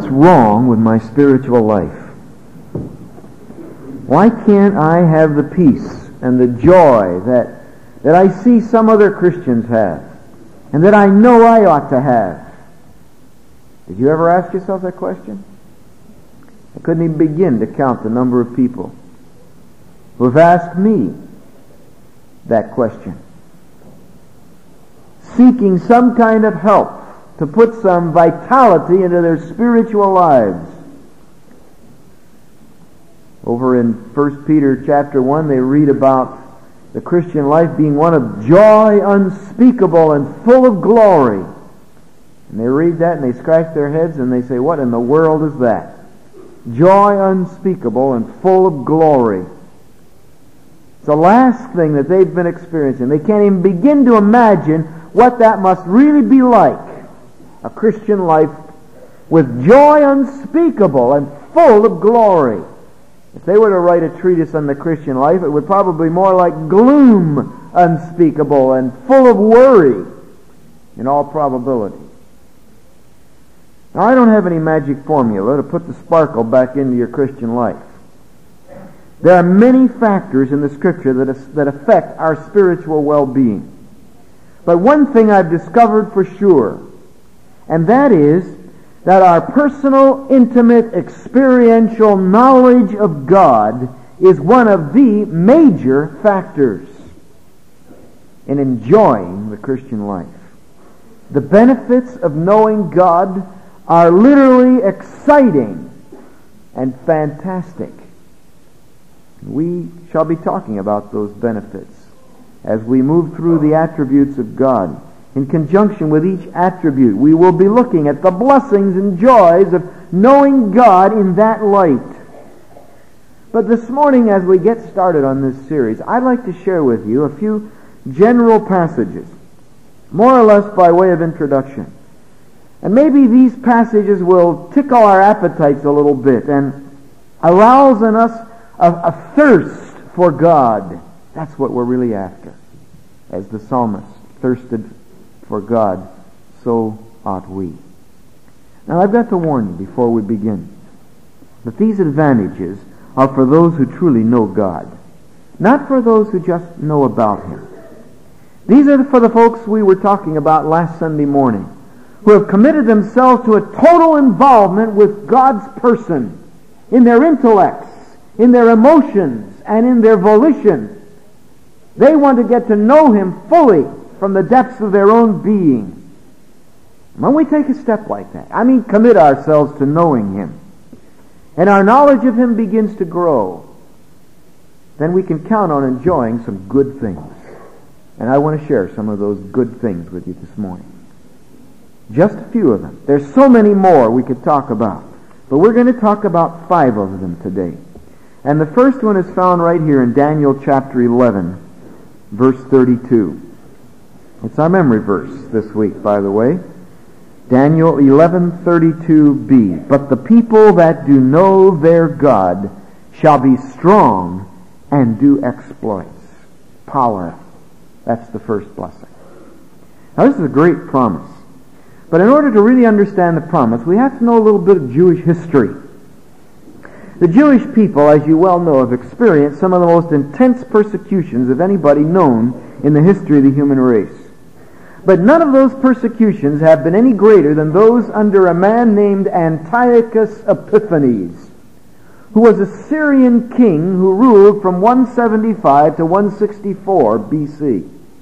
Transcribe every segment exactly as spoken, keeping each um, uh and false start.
what's wrong with my spiritual life? Why can't I have the peace and the joy that, that I see some other Christians have, and that I know I ought to have? Did you ever ask yourself that question? I couldn't even begin to count the number of people who have asked me that question, seeking some kind of help to put some vitality into their spiritual lives. Over in First Peter chapter one, they read about the Christian life being one of joy unspeakable and full of glory. And they read that and they scratch their heads and they say, what in the world is that? Joy unspeakable and full of glory. It's the last thing that they've been experiencing. They can't even begin to imagine what that must really be like. A Christian life with joy unspeakable and full of glory. If they were to write a treatise on the Christian life, it would probably be more like gloom unspeakable and full of worry, in all probability. Now, I don't have any magic formula to put the sparkle back into your Christian life. There are many factors in the Scripture that, is, that affect our spiritual well-being. But one thing I've discovered for sure, and that is that our personal, intimate, experiential knowledge of God is one of the major factors in enjoying the Christian life. The benefits of knowing God are literally exciting and fantastic. We shall be talking about those benefits as we move through the attributes of God. In conjunction with each attribute, we will be looking at the blessings and joys of knowing God in that light. But this morning, as we get started on this series, I'd like to share with you a few general passages, more or less by way of introduction. And maybe these passages will tickle our appetites a little bit and arouse in us a, a thirst for God. That's what we're really after. As the psalmist thirsted for God, so ought we. Now, I've got to warn you before we begin that these advantages are for those who truly know God, not for those who just know about Him. These are for the folks we were talking about last Sunday morning, who have committed themselves to a total involvement with God's person, in their intellects, in their emotions, and in their volition. They want to get to know Him fully from the depths of their own being. When we take a step like that, I mean commit ourselves to knowing Him, and our knowledge of Him begins to grow, then we can count on enjoying some good things. And I want to share some of those good things with you this morning. Just a few of them. There's so many more we could talk about, but we're going to talk about five of them today. And the first one is found right here in Daniel chapter eleven, verse thirty-two. It's our memory verse this week, by the way. Daniel eleven thirty-two b. But the people that do know their God shall be strong and do exploits. Power. That's the first blessing. Now, this is a great promise. But in order to really understand the promise, we have to know a little bit of Jewish history. The Jewish people, as you well know, have experienced some of the most intense persecutions of anybody known in the history of the human race. But none of those persecutions have been any greater than those under a man named Antiochus Epiphanes, who was a Syrian king who ruled from one seventy-five to one sixty-four B C.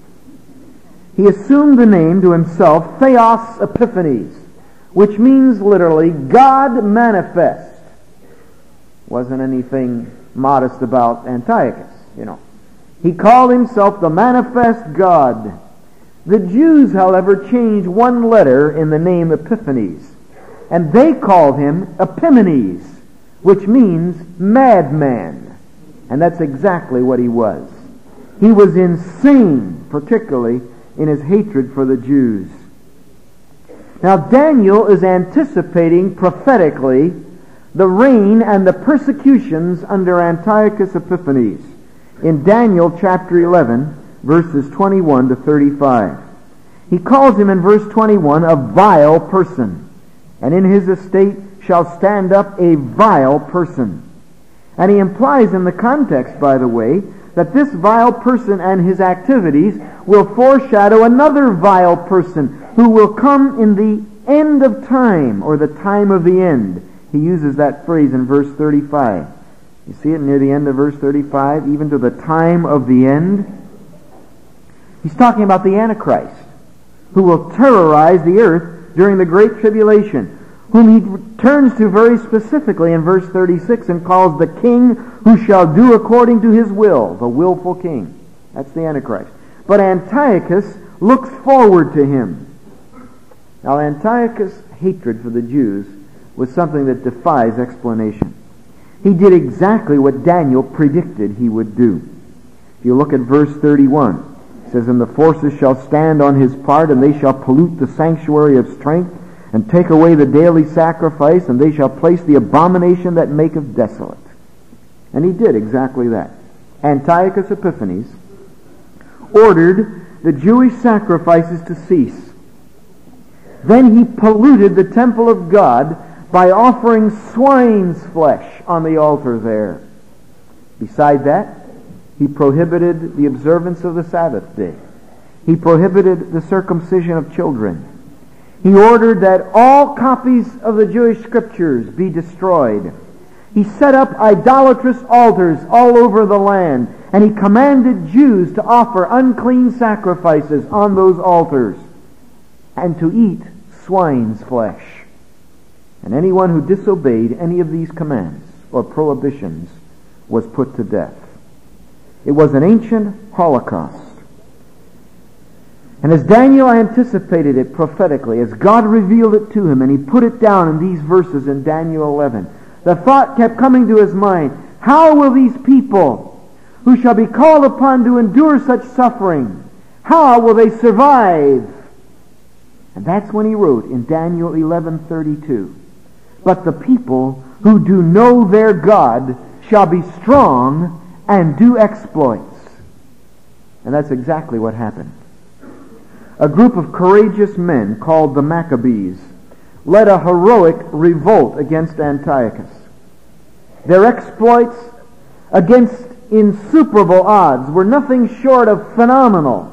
He assumed the name to himself Theos Epiphanes, which means literally God manifest. Wasn't anything modest about Antiochus, you know. He called himself the manifest God. The Jews, however, changed one letter in the name Epiphanes, and they called him Epimanes, which means madman. And that's exactly what he was. He was insane, particularly in his hatred for the Jews. Now, Daniel is anticipating prophetically the reign and the persecutions under Antiochus Epiphanes in Daniel chapter eleven, verses twenty-one to thirty-five. He calls him in verse twenty-one a vile person, and in his estate shall stand up a vile person. And he implies in the context, by the way, that this vile person and his activities will foreshadow another vile person who will come in the end of time, or the time of the end. He uses that phrase in verse thirty-five. You see it near the end of verse thirty-five, even to the time of the end. He's talking about the Antichrist, who will terrorize the earth during the Great Tribulation, whom he turns to very specifically in verse thirty-six and calls the king who shall do according to his will, the willful king. That's the Antichrist. But Antiochus looks forward to him. Now, Antiochus' hatred for the Jews was something that defies explanation. He did exactly what Daniel predicted he would do. If you look at verse thirty-one, it says, "And the forces shall stand on his part, and they shall pollute the sanctuary of strength, and take away the daily sacrifice, and they shall place the abomination that maketh desolate." And he did exactly that. Antiochus Epiphanes ordered the Jewish sacrifices to cease. Then he polluted the temple of God by offering swine's flesh on the altar there. Beside that, he prohibited the observance of the Sabbath day. He prohibited the circumcision of children. He ordered that all copies of the Jewish scriptures be destroyed. He set up idolatrous altars all over the land, and he commanded Jews to offer unclean sacrifices on those altars and to eat swine's flesh. And anyone who disobeyed any of these commands or prohibitions was put to death. It was an ancient holocaust. And as Daniel anticipated it prophetically, as God revealed it to him, and he put it down in these verses in Daniel eleven, the thought kept coming to his mind, how will these people who shall be called upon to endure such suffering, how will they survive? And that's when he wrote in Daniel eleven thirty-two, "But the people who do know their God shall be strong and do exploits." And that's exactly what happened. A group of courageous men called the Maccabees led a heroic revolt against Antiochus. Their exploits against insuperable odds were nothing short of phenomenal.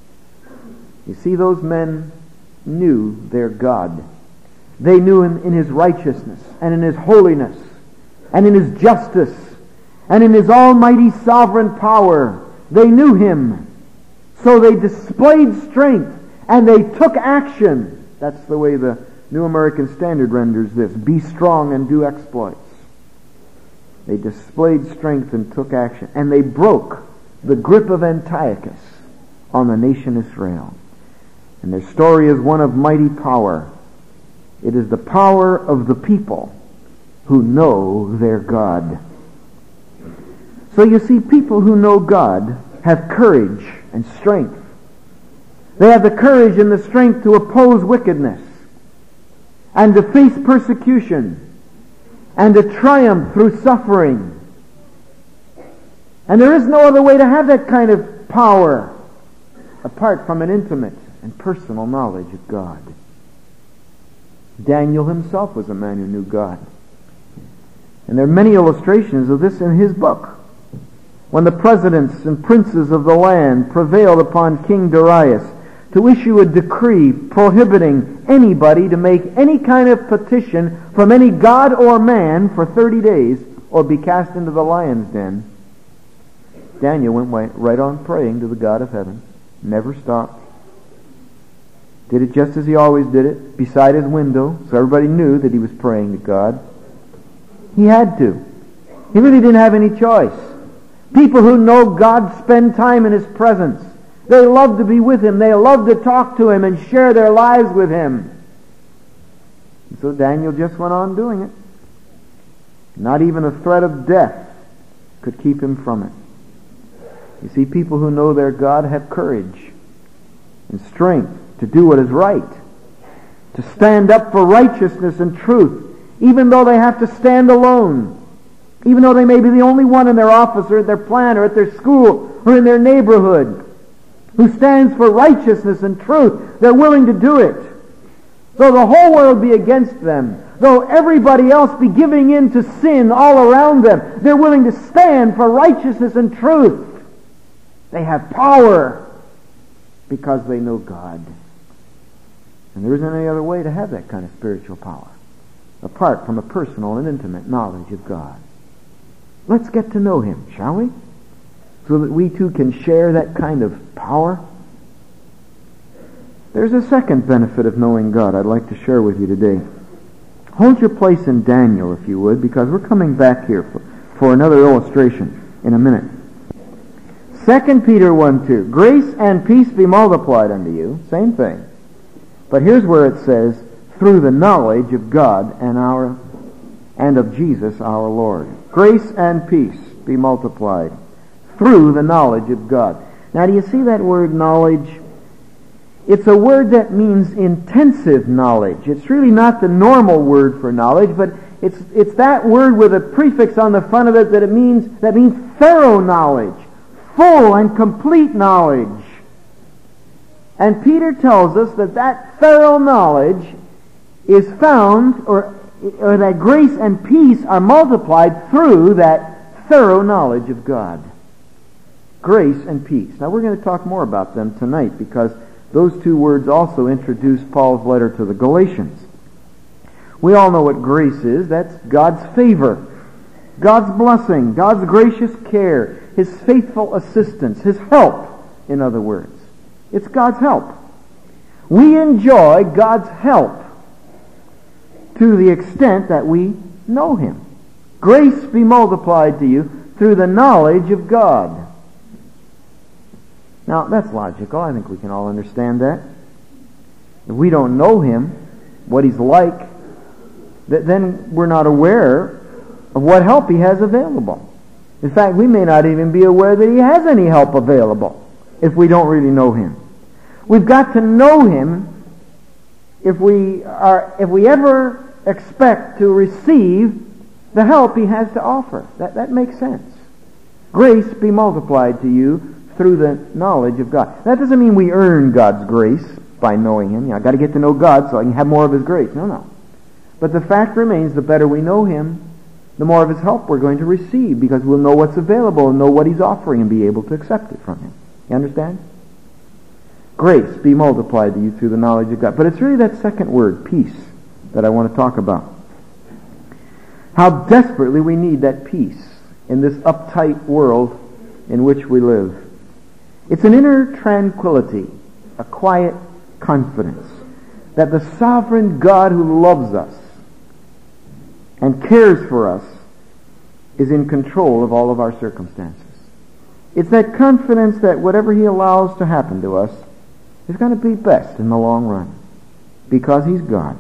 You see, those men knew their God. They knew Him in His righteousness and in His holiness and in His justice and in His almighty sovereign power. They knew Him. So they displayed strength and they took action. That's the way the New American Standard renders this. Be strong and do exploits. They displayed strength and took action. And they broke the grip of Antiochus on the nation Israel. And their story is one of mighty power. It is the power of the people who know their God. So you see, people who know God have courage and strength. They have the courage and the strength to oppose wickedness and to face persecution and to triumph through suffering. And there is no other way to have that kind of power apart from an intimate and personal knowledge of God. Daniel himself was a man who knew God. And there are many illustrations of this in his book. When the presidents and princes of the land prevailed upon King Darius to issue a decree prohibiting anybody to make any kind of petition from any god or man for thirty days or be cast into the lion's den, Daniel went right on praying to the God of heaven. Never stopped. Did it just as he always did it, beside his window, so everybody knew that he was praying to God. He had to. He really didn't have any choice. People who know God spend time in His presence. They love to be with Him. They love to talk to Him and share their lives with Him. And so Daniel just went on doing it. Not even a threat of death could keep him from it. You see, people who know their God have courage and strength to do what is right, to stand up for righteousness and truth, even though they have to stand alone, even though they may be the only one in their office or at their plant or at their school or in their neighborhood who stands for righteousness and truth. They're willing to do it. Though the whole world be against them, though everybody else be giving in to sin all around them, they're willing to stand for righteousness and truth. They have power because they know God. And there isn't any other way to have that kind of spiritual power apart from a personal and intimate knowledge of God. Let's get to know Him, shall we? So that we too can share that kind of power. There's a second benefit of knowing God I'd like to share with you today. Hold your place in Daniel, if you would, because we're coming back here for, for another illustration in a minute. Second Peter one two, grace and peace be multiplied unto you. Same thing. But here's where it says, through the knowledge of God and our and of Jesus our Lord. Grace and peace be multiplied through the knowledge of God. Now, do you see that word knowledge? It's a word that means intensive knowledge. It's really not the normal word for knowledge, but it's it's that word with a prefix on the front of it that it means that means thorough knowledge, full and complete knowledge. And Peter tells us that that thorough knowledge is found, or, or that grace and peace are multiplied through that thorough knowledge of God. Grace and peace. Now we're going to talk more about them tonight because those two words also introduce Paul's letter to the Galatians. We all know what grace is. That's God's favor, God's blessing, God's gracious care, His faithful assistance, His help, in other words. It's God's help. We enjoy God's help to the extent that we know Him. Grace be multiplied to you through the knowledge of God. Now, that's logical. I think we can all understand that. If we don't know Him, what He's like, th- then we're not aware of what help He has available. In fact, we may not even be aware that He has any help available if we don't really know Him. We've got to know Him if we are, if we ever expect to receive the help He has to offer. That, that makes sense. Grace be multiplied to you through the knowledge of God. That doesn't mean we earn God's grace by knowing Him. You know, I've got to get to know God so I can have more of His grace. No, no. But the fact remains, the better we know Him, the more of His help we're going to receive, because we'll know what's available and know what He's offering and be able to accept it from Him. You understand? Grace be multiplied to you through the knowledge of God. But it's really that second word, peace, that I want to talk about. How desperately we need that peace in this uptight world in which we live. It's an inner tranquility, a quiet confidence that the sovereign God who loves us and cares for us is in control of all of our circumstances. It's that confidence that whatever He allows to happen to us is going to be best in the long run because He's God.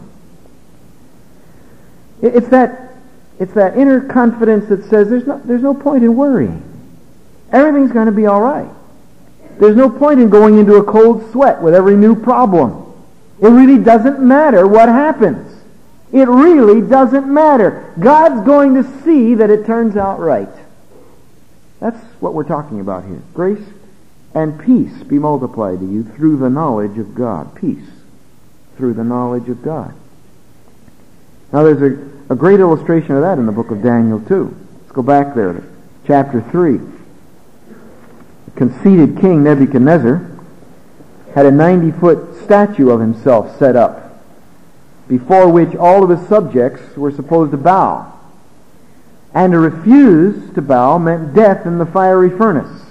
It's that, it's that inner confidence that says there's no, there's no point in worrying. Everything's going to be all right. There's no point in going into a cold sweat with every new problem. It really doesn't matter what happens. It really doesn't matter. God's going to see that it turns out right. That's what we're talking about here. Grace and peace be multiplied to you through the knowledge of God. Peace through the knowledge of God. Now there's a, a great illustration of that in the book of Daniel too. Let's go back there to chapter three. The conceited king Nebuchadnezzar had a ninety-foot statue of himself set up before which all of his subjects were supposed to bow. And to refuse to bow meant death in the fiery furnace.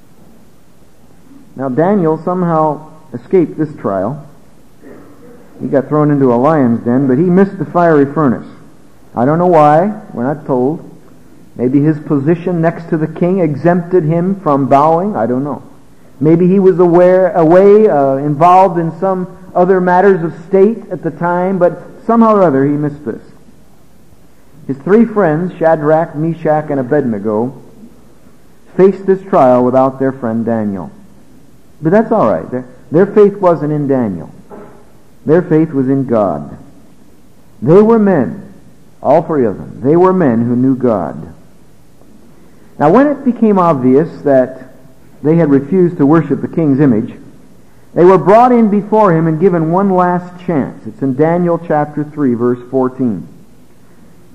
Now Daniel somehow escaped this trial. He got thrown into a lion's den, but he missed the fiery furnace. I don't know why. We're not told. Maybe his position next to the king exempted him from bowing. I don't know. Maybe he was aware, away, uh, involved in some other matters of state at the time, but somehow or other he missed this. His three friends, Shadrach, Meshach, and Abednego, faced this trial without their friend Daniel. But that's all right. Their, their faith wasn't in Daniel. Their faith was in God. They were men, all three of them. They were men who knew God. Now when it became obvious that they had refused to worship the king's image, they were brought in before him and given one last chance. It's in Daniel chapter three, verse fourteen.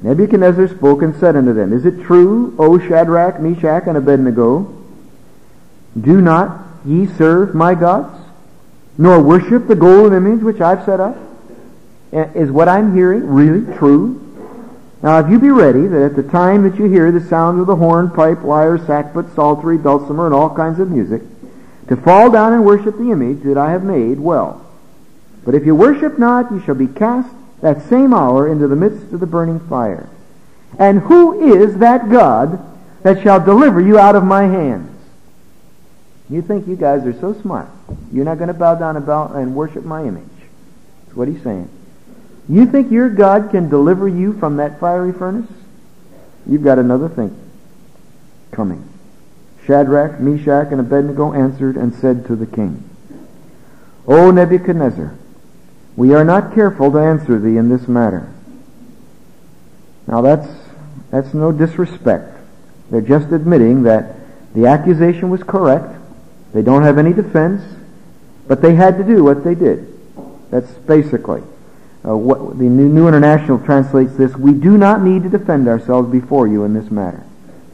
Nebuchadnezzar spoke and said unto them, Is it true, O Shadrach, Meshach, and Abednego? Do not ye serve my gods, nor worship the golden image which I've set up? Is what I'm hearing really true? Now if you be ready, that at the time that you hear the sound of the horn, pipe, lyre, sackbut, psaltery, dulcimer, and all kinds of music, to fall down and worship the image that I have made, well. But if you worship not, you shall be cast that same hour into the midst of the burning fire. And who is that God that shall deliver you out of my hands? You think you guys are so smart. You're not going to bow down and, bow and worship my image. That's what he's saying. You think your God can deliver you from that fiery furnace? You've got another thing coming. Shadrach, Meshach, and Abednego answered and said to the king, O Nebuchadnezzar, we are not careful to answer thee in this matter. Now that's that's no disrespect. They're just admitting that the accusation was correct. They don't have any defense, but they had to do what they did. That's basically uh, what the New, New International translates this: we do not need to defend ourselves before you in this matter.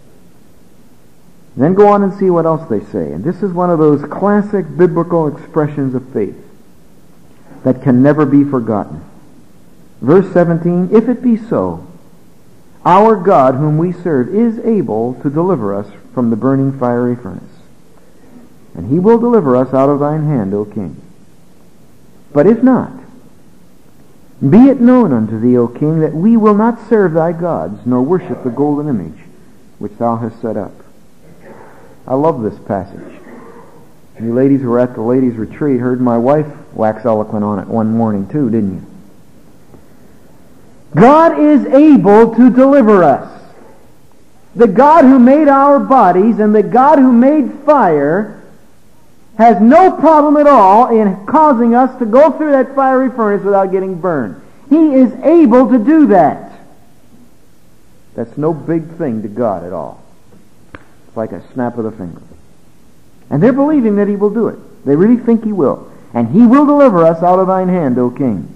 Then go on and see what else they say. And this is one of those classic biblical expressions of faith that can never be forgotten. Verse seventeen, If it be so, our God whom we serve is able to deliver us from the burning fiery furnace, and he will deliver us out of thine hand, O king. But if not, be it known unto thee, O king, that we will not serve thy gods, nor worship the golden image which thou hast set up. I love this passage. You ladies who were at the ladies' retreat heard my wife wax eloquent on it one morning too, didn't you? God is able to deliver us. The God who made our bodies and the God who made fire has no problem at all in causing us to go through that fiery furnace without getting burned. He is able to do that. That's no big thing to God at all. It's like a snap of the finger. And they're believing that he will do it. They really think he will. And he will deliver us out of thine hand, O king.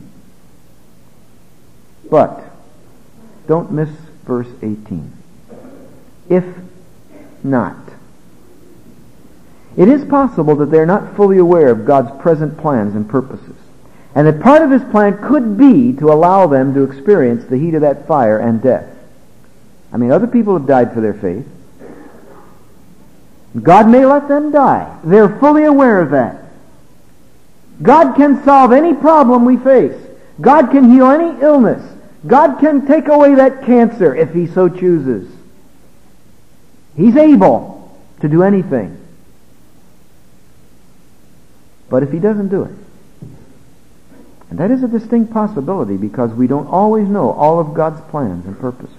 But don't miss verse eighteen. If not. It is possible that they're not fully aware of God's present plans and purposes, and that part of his plan could be to allow them to experience the heat of that fire and death. I mean, other people have died for their faith. God may let them die. They're fully aware of that. God can solve any problem we face. God can heal any illness. God can take away that cancer if he so chooses. He's able to do anything. But if he doesn't do it, and that is a distinct possibility because we don't always know all of God's plans and purposes.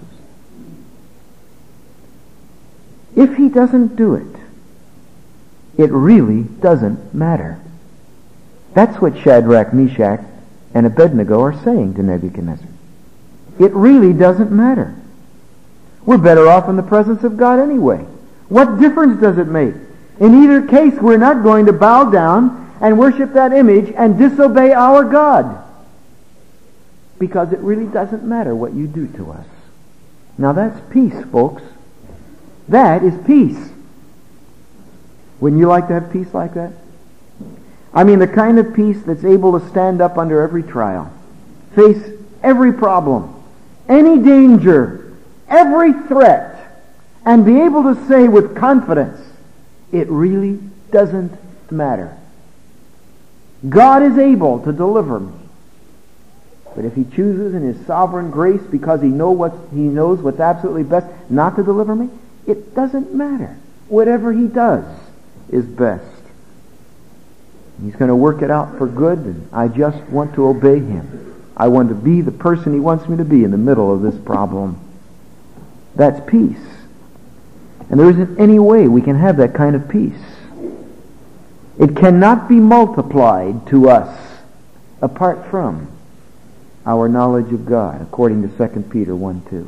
If he doesn't do it, it really doesn't matter. That's what Shadrach, Meshach, and Abednego are saying to Nebuchadnezzar. It really doesn't matter. We're better off in the presence of God anyway. What difference does it make? In either case, we're not going to bow down and worship that image and disobey our God. Because it really doesn't matter what you do to us. Now that's peace, folks. That is peace. Wouldn't you like to have peace like that? I mean, the kind of peace that's able to stand up under every trial, face every problem, any danger, every threat, and be able to say with confidence, it really doesn't matter. God is able to deliver me. But if he chooses in his sovereign grace, because he know what, he knows what's absolutely best, not to deliver me, it doesn't matter. Whatever he does is best. He's going to work it out for good, and I just want to obey him. I want to be the person he wants me to be in the middle of this problem. That's peace. And there isn't any way we can have that kind of peace. It cannot be multiplied to us apart from our knowledge of God, according to Second Peter one two.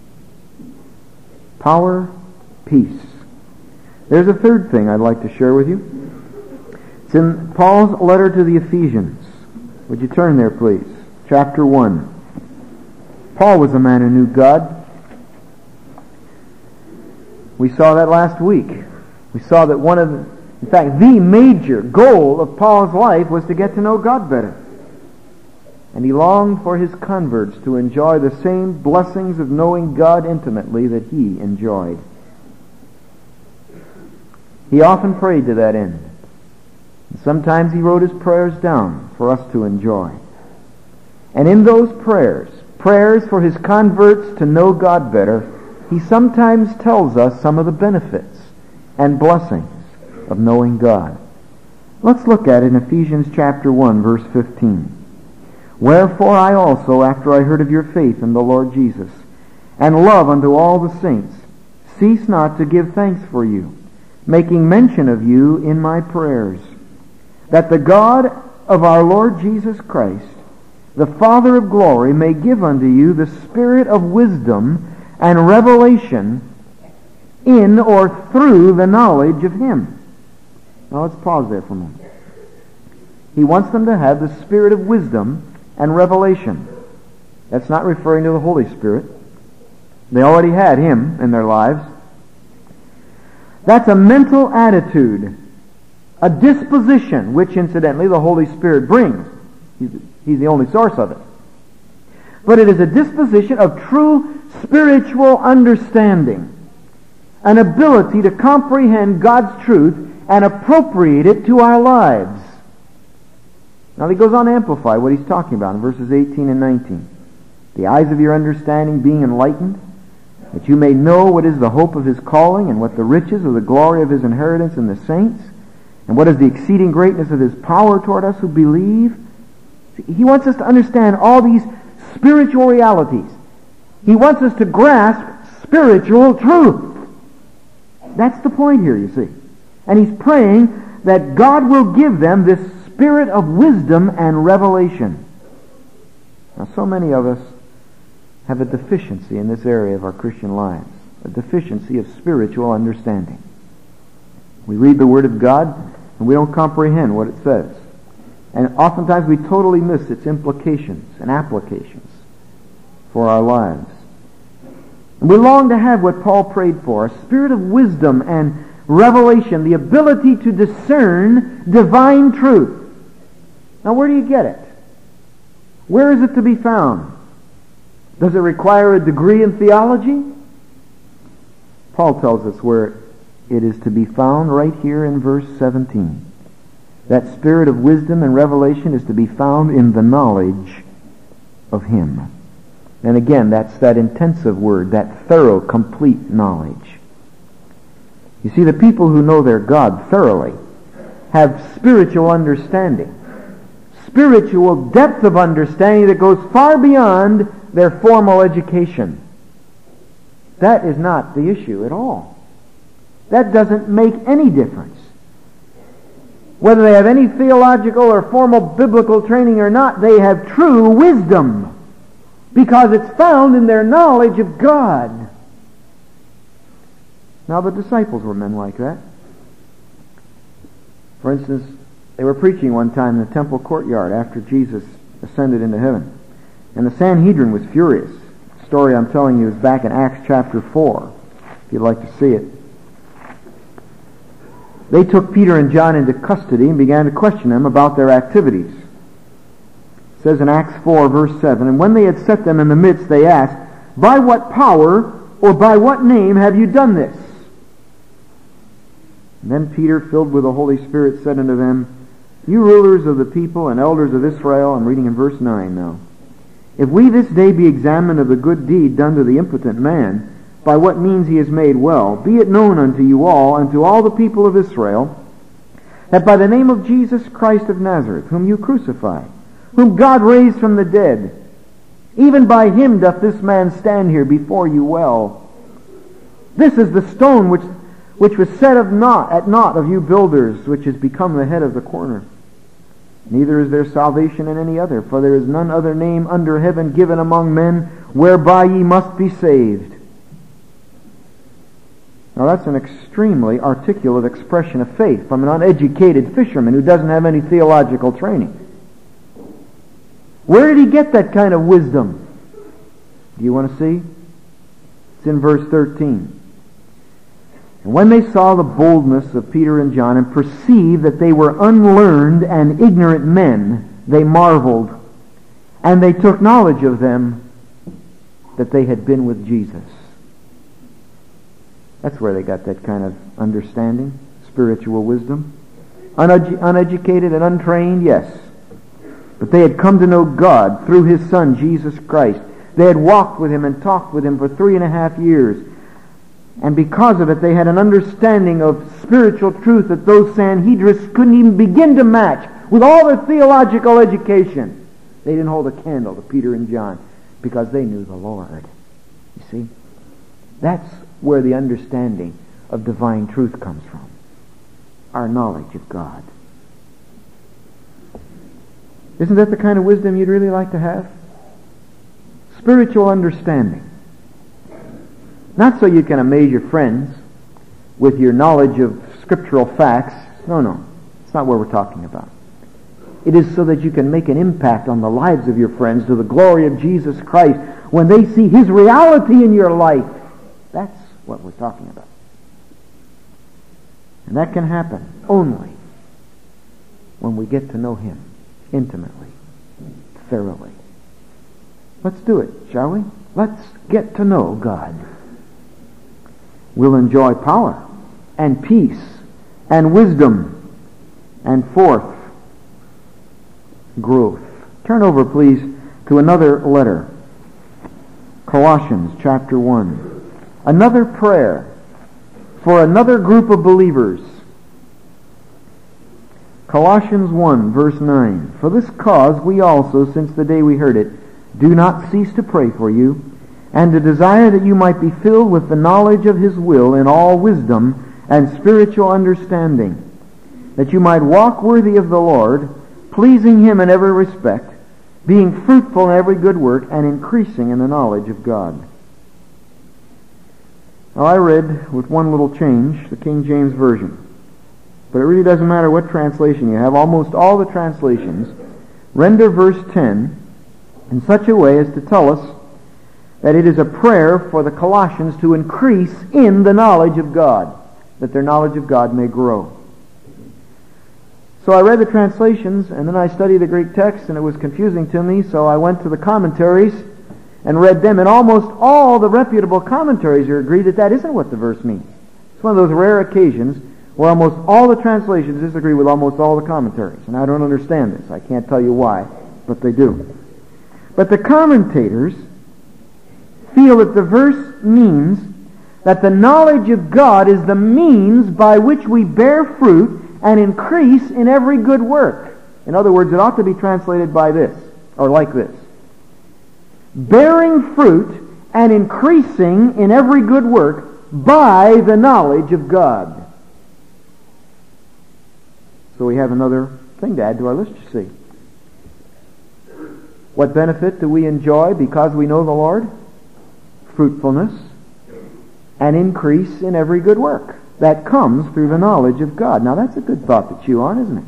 Power, peace. There's a third thing I'd like to share with you. It's in Paul's letter to the Ephesians. Would you turn there, please? Chapter one. Paul was a man who knew God. We saw that last week. We saw that one of the, in fact, the major goal of Paul's life was to get to know God better. And he longed for his converts to enjoy the same blessings of knowing God intimately that he enjoyed. He often prayed to that end. And sometimes he wrote his prayers down for us to enjoy. And in those prayers, prayers for his converts to know God better, he sometimes tells us some of the benefits and blessings of knowing God. Let's look at it in Ephesians chapter one, verse fifteen. Wherefore I also, after I heard of your faith in the Lord Jesus, and love unto all the saints, cease not to give thanks for you, making mention of you in my prayers, that the God of our Lord Jesus Christ, the Father of glory, may give unto you the spirit of wisdom and revelation in or through the knowledge of him. Now let's pause there for a moment. He wants them to have the spirit of wisdom and revelation. That's not referring to the Holy Spirit. They already had him in their lives. That's a mental attitude, a disposition, which incidentally the Holy Spirit brings. He's, he's the only source of it. But it is a disposition of true spiritual understanding, an ability to comprehend God's truth and appropriate it to our lives. Now he goes on to amplify what he's talking about in verses eighteen and nineteen. The eyes of your understanding being enlightened, that you may know what is the hope of his calling, and what the riches of the glory of his inheritance in the saints, and what is the exceeding greatness of his power toward us who believe. He wants us to understand all these spiritual realities. He wants us to grasp spiritual truth. That's the point here, you see. And he's praying that God will give them this spirit of wisdom and revelation. Now, so many of us have a deficiency in this area of our Christian lives, a deficiency of spiritual understanding. We read the Word of God and we don't comprehend what it says. And oftentimes we totally miss its implications and applications for our lives. And we long to have what Paul prayed for, a spirit of wisdom and revelation, the ability to discern divine truth. Now, where do you get it? Where is it to be found? Does it require a degree in theology? Paul tells us where it is to be found right here in verse seventeen. That spirit of wisdom and revelation is to be found in the knowledge of him. And again, that's that intensive word, that thorough, complete knowledge. You see, the people who know their God thoroughly have spiritual understanding, spiritual depth of understanding that goes far beyond their formal education. That is not the issue at all. That doesn't make any difference. Whether they have any theological or formal biblical training or not, they have true wisdom because it's found in their knowledge of God. Now, the disciples were men like that. For instance, they were preaching one time in the temple courtyard after Jesus ascended into heaven. And the Sanhedrin was furious. The story I'm telling you is back in Acts chapter four, if you'd like to see it. They took Peter and John into custody and began to question them about their activities. It says in Acts four, verse seven, and when they had set them in the midst, they asked, by what power or by what name have you done this? And then Peter, filled with the Holy Spirit, said unto them, you rulers of the people and elders of Israel, I'm reading in verse nine now, if we this day be examined of the good deed done to the impotent man, by what means he is made well, be it known unto you all and to all the people of Israel, that by the name of Jesus Christ of Nazareth, whom you crucified, whom God raised from the dead, even by him doth this man stand here before you well. This is the stone which which was set of naught, at naught of you builders, which has become the head of the corner. Neither is there salvation in any other, for there is none other name under heaven given among men whereby ye must be saved. Now that's an extremely articulate expression of faith from an uneducated fisherman who doesn't have any theological training. Where did he get that kind of wisdom? Do you want to see? It's in verse thirteen. And when they saw the boldness of Peter and John and perceived that they were unlearned and ignorant men, they marveled, and they took knowledge of them that they had been with Jesus. That's where they got that kind of understanding, spiritual wisdom. Unedu- uneducated and untrained, yes. But they had come to know God through His Son, Jesus Christ. They had walked with Him and talked with Him for three and a half years. And because of it, they had an understanding of spiritual truth that those Sanhedrists couldn't even begin to match with all their theological education. They didn't hold a candle to Peter and John because they knew the Lord. You see? That's where the understanding of divine truth comes from. Our knowledge of God. Isn't that the kind of wisdom you'd really like to have? Spiritual understanding. Not so you can amaze your friends with your knowledge of scriptural facts. No, no. It's not what we're talking about. It is so that you can make an impact on the lives of your friends to the glory of Jesus Christ when they see His reality in your life. That's what we're talking about. And that can happen only when we get to know Him intimately, thoroughly. Let's do it, shall we? Let's get to know God. We'll enjoy power and peace and wisdom. And fourth, growth. Turn over, please, to another letter. Colossians chapter one. Another prayer for another group of believers. Colossians one, verse nine. For this cause we also, since the day we heard it, do not cease to pray for you, and to desire that you might be filled with the knowledge of His will in all wisdom and spiritual understanding, that you might walk worthy of the Lord, pleasing Him in every respect, being fruitful in every good work, and increasing in the knowledge of God. Now I read, with one little change, the King James Version. But it really doesn't matter what translation you have. Almost all the translations render verse ten in such a way as to tell us that it is a prayer for the Colossians to increase in the knowledge of God, that their knowledge of God may grow. So I read the translations, and then I studied the Greek text, and it was confusing to me, so I went to the commentaries and read them, and almost all the reputable commentaries are agreed that that isn't what the verse means. It's one of those rare occasions where almost all the translations disagree with almost all the commentaries, and I don't understand this. I can't tell you why, but they do. But the commentators feel that the verse means that the knowledge of God is the means by which we bear fruit and increase in every good work. In other words, it ought to be translated by this, or like this. Bearing fruit and increasing in every good work by the knowledge of God. So we have another thing to add to our list, you see. What benefit do we enjoy because we know the Lord? Fruitfulness and increase in every good work. That comes through the knowledge of God. Now that's a good thought to chew on, isn't it?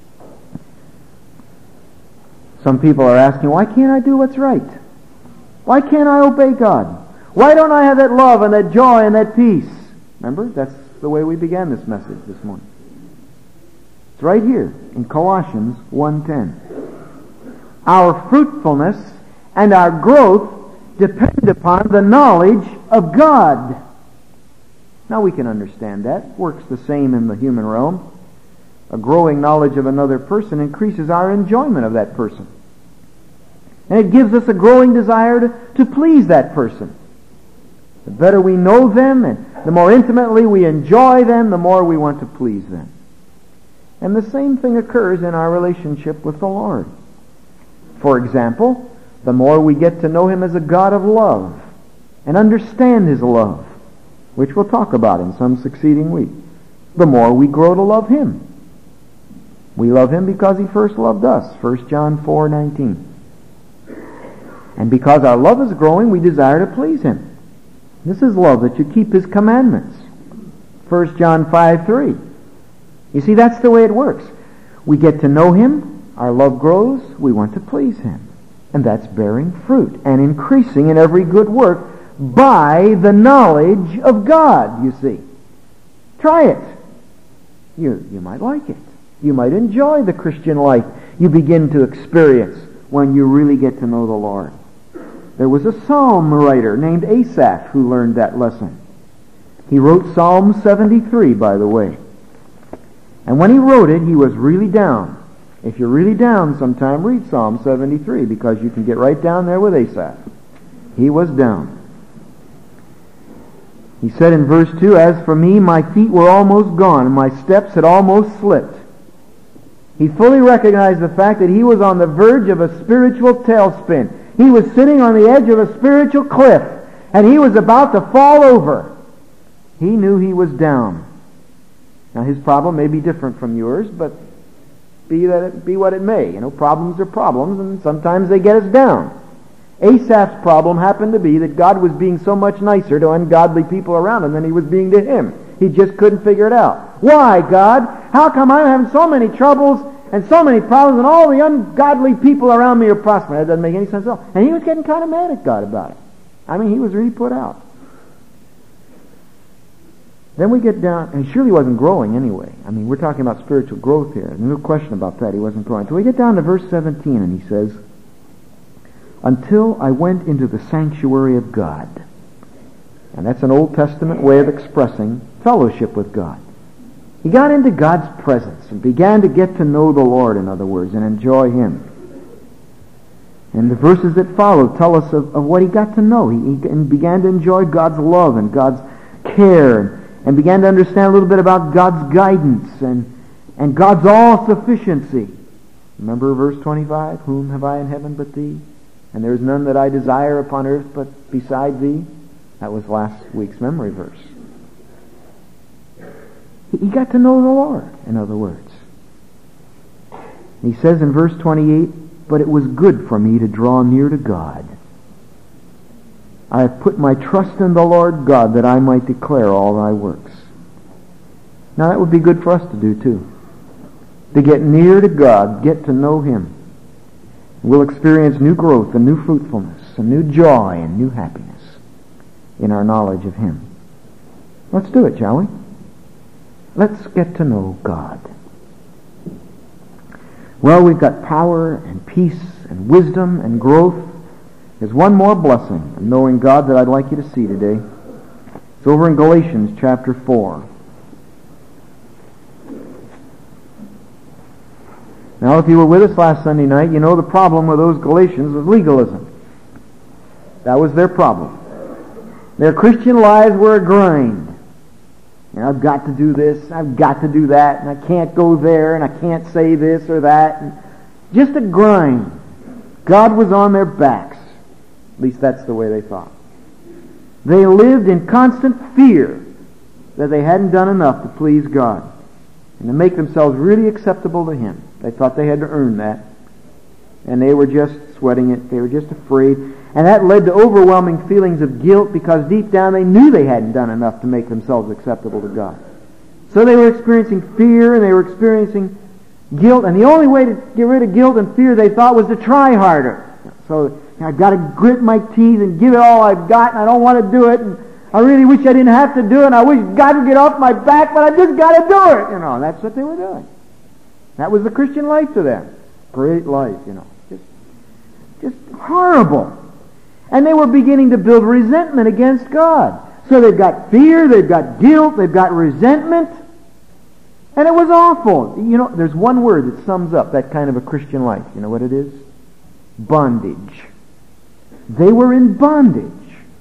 Some people are asking, why can't I do what's right? Why can't I obey God? Why don't I have that love and that joy and that peace? Remember, that's the way we began this message this morning. It's right here in Colossians one ten. Our fruitfulness and our growth depend upon the knowledge of God. Now we can understand that. It works the same in the human realm. A growing knowledge of another person increases our enjoyment of that person. And it gives us a growing desire to, to please that person. The better we know them and the more intimately we enjoy them, the more we want to please them. And the same thing occurs in our relationship with the Lord. For example, the more we get to know Him as a God of love and understand His love, which we'll talk about in some succeeding week, the more we grow to love Him. We love Him because He first loved us, First John four nineteen. And because our love is growing, we desire to please Him. This is love, that you keep His commandments, First John five three. You see, that's the way it works. We get to know Him, our love grows, we want to please Him. And that's bearing fruit and increasing in every good work by the knowledge of God, you see. Try it. You, you might like it. You might enjoy the Christian life you begin to experience when you really get to know the Lord. There was a psalm writer named Asaph who learned that lesson. He wrote Psalm seventy-three, by the way. And when he wrote it, he was really down. If you're really down sometime, read Psalm seventy-three, because you can get right down there with Asaph. He was down. He said in verse two, "As for me, my feet were almost gone, and my steps had almost slipped." He fully recognized the fact that he was on the verge of a spiritual tailspin. He was sitting on the edge of a spiritual cliff, and he was about to fall over. He knew he was down. Now his problem may be different from yours, but be that it be what it may. You know, problems are problems, and sometimes they get us down. Asaph's problem happened to be that God was being so much nicer to ungodly people around him than he was being to him. He just couldn't figure it out. Why, God? How come I'm having so many troubles and so many problems and all the ungodly people around me are prospering? That doesn't make any sense at all. And he was getting kind of mad at God about it. I mean, he was really put out. Then we get down, and he surely wasn't growing anyway. I mean, we're talking about spiritual growth here. No question about that. He wasn't growing. So we get down to verse seventeen, and he says, "Until I went into the sanctuary of God." And that's an Old Testament way of expressing fellowship with God. He got into God's presence and began to get to know the Lord, in other words, and enjoy Him. And the verses that follow tell us of, of what he got to know. He, he began to enjoy God's love and God's care, and began to understand a little bit about God's guidance and, and God's all-sufficiency. Remember verse twenty-five? "Whom have I in heaven but Thee? And there is none that I desire upon earth but beside Thee." That was last week's memory verse. He got to know the Lord, in other words. He says in verse twenty-eight, "But it was good for me to draw near to God. I have put my trust in the Lord God that I might declare all Thy works." Now that would be good for us to do too. To get near to God, get to know Him. We'll experience new growth and new fruitfulness and new joy and new happiness in our knowledge of Him. Let's do it, shall we? Let's get to know God. Well, we've got power and peace and wisdom and growth. There's one more blessing of knowing God that I'd like you to see today. It's over in Galatians chapter four. Now, if you were with us last Sunday night, you know the problem with those Galatians was legalism. That was their problem. Their Christian lives were a grind. You know, I've got to do this, I've got to do that, and I can't go there, and I can't say this or that. And just a grind. God was on their backs. At least that's the way they thought. They lived in constant fear that they hadn't done enough to please God and to make themselves really acceptable to Him. They thought they had to earn that. And they were just sweating it. They were just afraid. And that led to overwhelming feelings of guilt, because deep down they knew they hadn't done enough to make themselves acceptable to God. So they were experiencing fear and they were experiencing guilt. And the only way to get rid of guilt and fear, they thought, was to try harder. So I've got to grit my teeth and give it all I've got, and I don't want to do it. And I really wish I didn't have to do it. And I wish God would get off my back, but I just got to do it. You know, that's what they were doing. That was the Christian life to them. Great life, you know. Just, just horrible. And they were beginning to build resentment against God. So they've got fear, they've got guilt, they've got resentment. And it was awful. You know, there's one word that sums up that kind of a Christian life. You know what it is? Bondage. They were in bondage.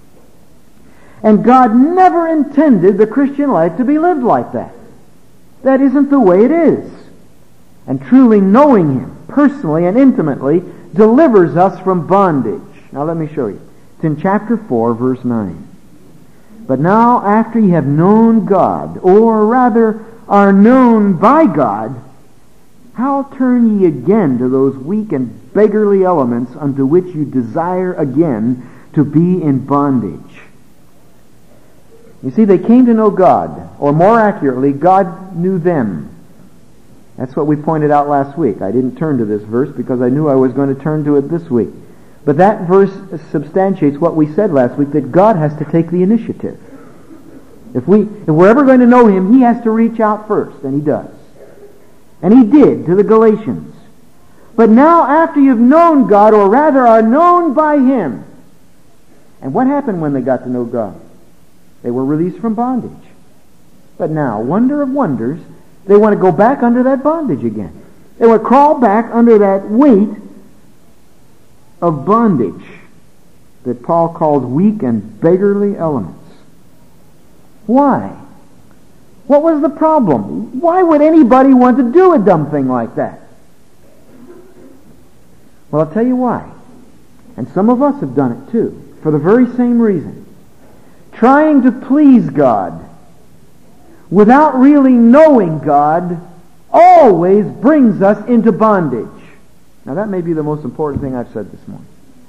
And God never intended the Christian life to be lived like that. That isn't the way it is. And truly knowing Him personally and intimately delivers us from bondage. Now let me show you. It's in chapter four, verse nine. "But now after ye have known God, or rather are known by God, how turn ye again to those weak and beggarly elements unto which you desire again to be in bondage?" You see, they came to know God, or more accurately, God knew them. That's what we pointed out last week. I didn't turn to this verse because I knew I was going to turn to it this week. But that verse substantiates what we said last week, that God has to take the initiative. If we, if we're ever going to know Him, He has to reach out first, and He does. And He did to the Galatians. But now, after you've known God, or rather are known by Him, and what happened when they got to know God? They were released from bondage. But now, wonder of wonders, they want to go back under that bondage again. They want to crawl back under that weight of bondage that Paul calls weak and beggarly elements. Why? What was the problem? Why would anybody want to do a dumb thing like that? Well, I'll tell you why. And some of us have done it too, for the very same reason. Trying to please God without really knowing God always brings us into bondage. Now that may be the most important thing I've said this morning.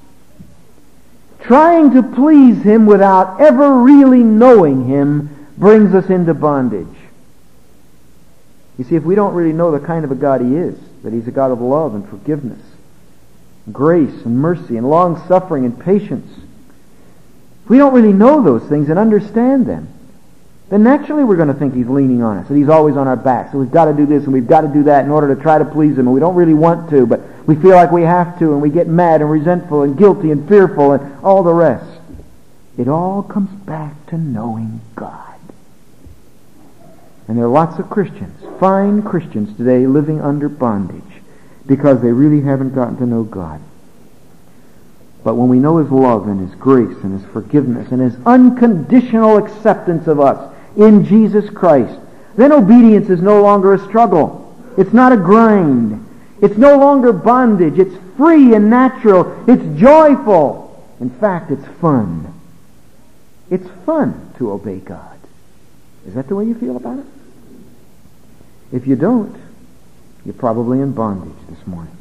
Trying to please Him without ever really knowing Him brings us into bondage. You see, if we don't really know the kind of a God He is, that He's a God of love and forgiveness, grace and mercy and long-suffering and patience, if we don't really know those things and understand them, then naturally we're going to think He's leaning on us, that He's always on our back. So we've got to do this and we've got to do that in order to try to please Him, and we don't really want to, but we feel like we have to, and we get mad and resentful and guilty and fearful and all the rest. It all comes back to knowing God. And there are lots of Christians, fine Christians today, living under bondage because they really haven't gotten to know God. But when we know His love and His grace and His forgiveness and His unconditional acceptance of us in Jesus Christ, then obedience is no longer a struggle. It's not a grind. It's no longer bondage. It's free and natural. It's joyful. In fact, it's fun. It's fun to obey God. Is that the way you feel about it? If you don't, you're probably in bondage this morning.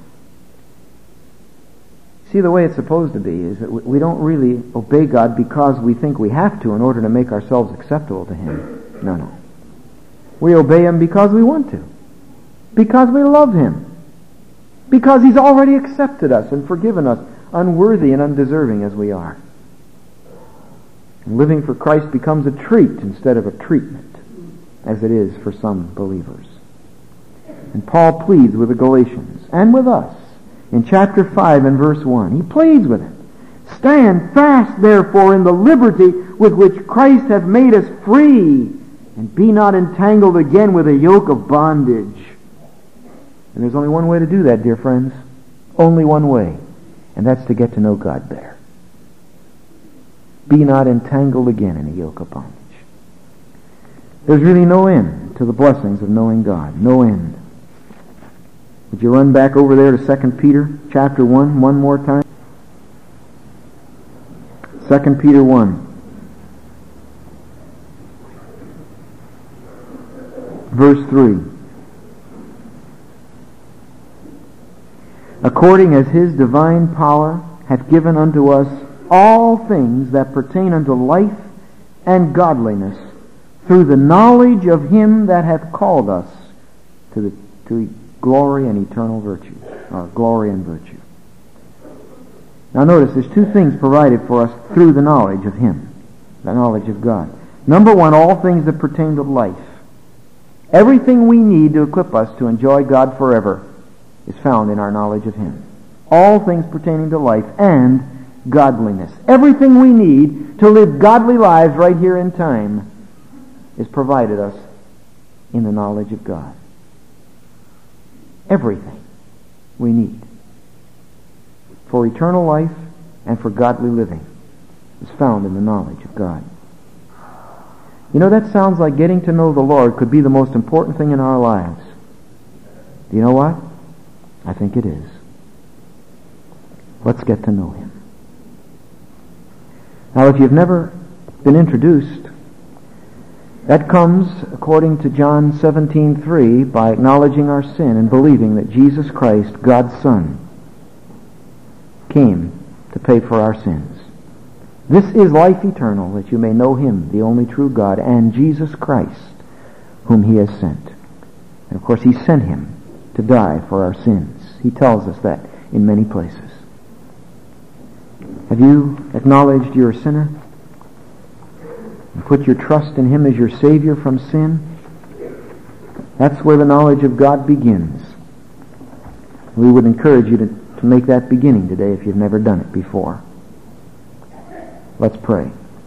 See, the way it's supposed to be is that we don't really obey God because we think we have to in order to make ourselves acceptable to Him. No, no. We obey Him because we want to. Because we love Him. Because He's already accepted us and forgiven us, unworthy and undeserving as we are. And living for Christ becomes a treat instead of a treatment, as it is for some believers. And Paul pleads with the Galatians and with us in chapter five and verse one. He pleads with them. Stand fast, therefore, in the liberty with which Christ hath made us free, and be not entangled again with a yoke of bondage. And there's only one way to do that, dear friends. Only one way. And that's to get to know God better. Be not entangled again in a yoke of bondage. There's really no end to the blessings of knowing God. No end. Would you run back over there to Second Peter chapter one one more time? Second Peter one. Verse three. According as His divine power hath given unto us all things that pertain unto life and godliness, through the knowledge of Him that hath called us to the to glory and eternal virtue, or glory and virtue. Now notice, there's two things provided for us through the knowledge of Him, the knowledge of God. Number one, all things that pertain to life. Everything we need to equip us to enjoy God forever is found in our knowledge of Him. All things pertaining to life and godliness. Everything we need to live godly lives right here in time is provided us in the knowledge of God. Everything we need for eternal life and for godly living is found in the knowledge of God. You know, that sounds like getting to know the Lord could be the most important thing in our lives. Do you know what? I think it is. Let's get to know Him. Now, if you've never been introduced, that comes, according to John seventeen three, by acknowledging our sin and believing that Jesus Christ, God's Son, came to pay for our sins. This is life eternal, that you may know Him, the only true God, and Jesus Christ, whom He has sent. And of course, He sent Him to die for our sins. He tells us that in many places. Have you acknowledged you're a sinner? And put your trust in Him as your Savior from sin? That's where the knowledge of God begins. We would encourage you to, to make that beginning today if you've never done it before. Let's pray.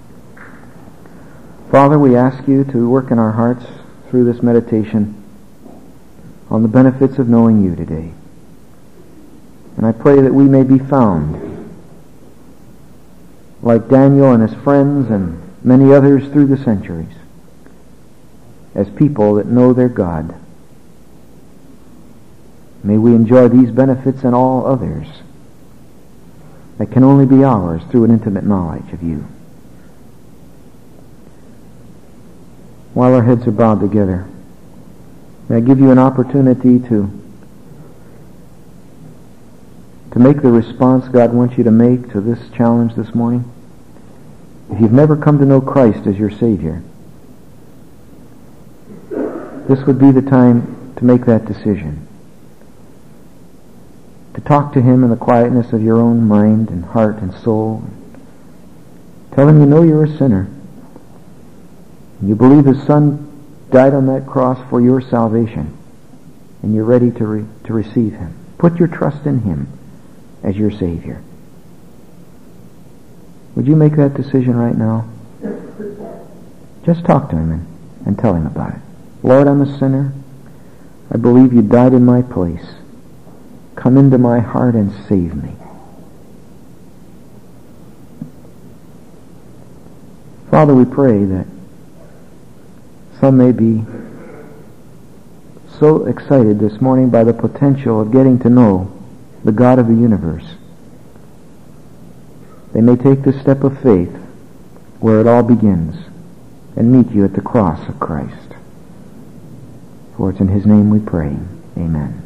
Father, we ask you to work in our hearts through this meditation on the benefits of knowing you today. And I pray that we may be found, like Daniel and his friends and many others through the centuries, as people that know their God. May we enjoy these benefits and all others that can only be ours through an intimate knowledge of you. While our heads are bowed together, may I give you an opportunity to to make the response God wants you to make to this challenge this morning. If you've never come to know Christ as your Savior, this would be the time to make that decision. To talk to Him in the quietness of your own mind and heart and soul. Tell Him you know you're a sinner. You believe His Son died on that cross for your salvation, and you're ready to re- to receive Him. Put your trust in Him as your Savior. Would you make that decision right now? Just talk to Him and, and tell Him about it. Lord, I'm a sinner. I believe you died in my place. Come into my heart and save me. Father, we pray that some may be so excited this morning by the potential of getting to know the God of the universe. They may take this step of faith where it all begins and meet you at the cross of Christ. For it's in His name we pray. Amen.